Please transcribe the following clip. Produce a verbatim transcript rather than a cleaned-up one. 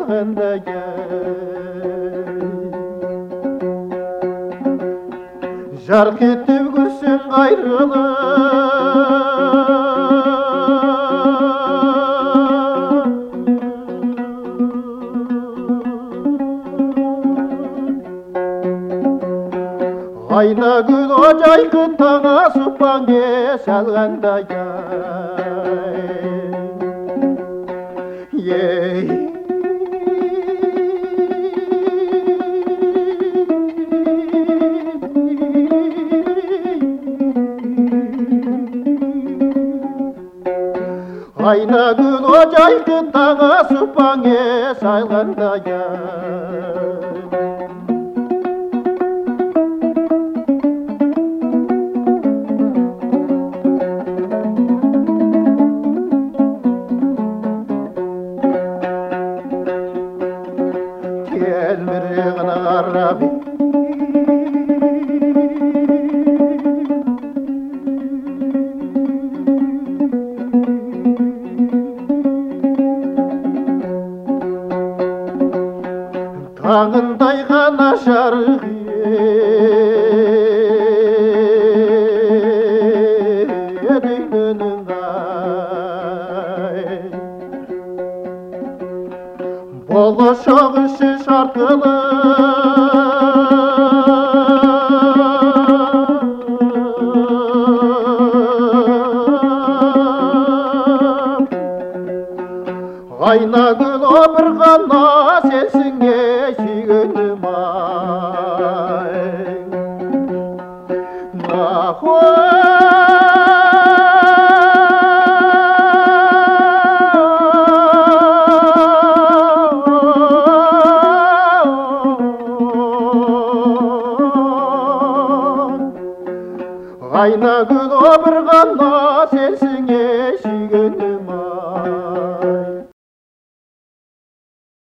салғандай жарқ етіп күлсең қайырлы айнагүл жайқы таң аспанға салғандай ей айнагүл жайқы таң аспанға салғандай kelmirig'ini qarab tağınday ғана жарық едігінің ай болашақ іші шартылы айнагүл бір ғана сенсің сүйгенім ай айнагүл бір ғана сенсің